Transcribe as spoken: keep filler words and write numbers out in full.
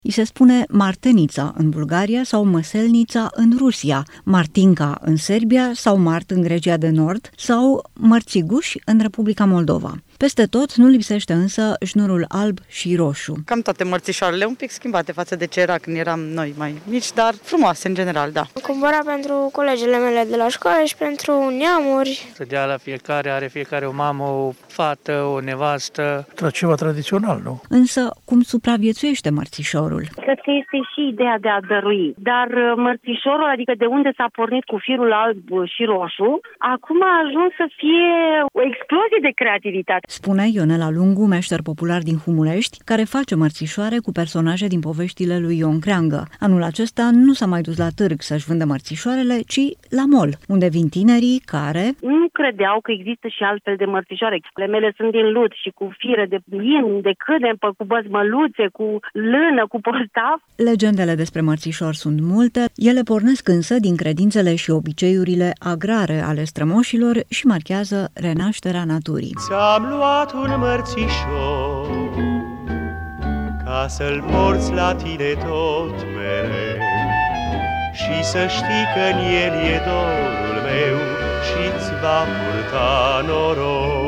Îi se spune Martenița în Bulgaria sau Măselnița în Rusia, Martinca în Serbia sau Mart în Grecia de Nord sau Mărțiguș în Republica Moldova. Peste tot nu lipsește însă șnurul alb și roșu. Cam toate mărțișoarele un pic schimbate față de ce era când eram noi mai mici, dar frumoase în general, da. Cumpăra pentru colegele mele de la școală și pentru neamuri. Se dea la fiecare, are fiecare o mamă, o fată, o nevastă. Ceva tradițional, nu? Însă, cum supraviețuiește mărțișorul? Cred că este și ideea de a dărui, dar mărțișorul, adică de unde s-a pornit cu firul alb și roșu, acum a ajuns să fie o explozie de creativitate. Spune Ionela Lungu, meșter popular din Humulești, care face mărțișoare cu personaje din poveștile lui Ion Creangă. Anul acesta nu s-a mai dus la târg să-și vândă mărțișoarele, ci la mol, unde vin tinerii care nu credeau că există și altfel de mărțișoare. Le mele sunt din lut și cu fire de in, de câdempă, cu băzmăluțe, cu lână, cu portaf. Legendele despre mărțișor sunt multe, ele pornesc însă din credințele și obiceiurile agrare ale strămoșilor și marchează renașterea naturii. Ți-am luat un mărțișor ca să-l porți la tine tot mereu și să știi că în el e dorul meu și-ți va purta noroc.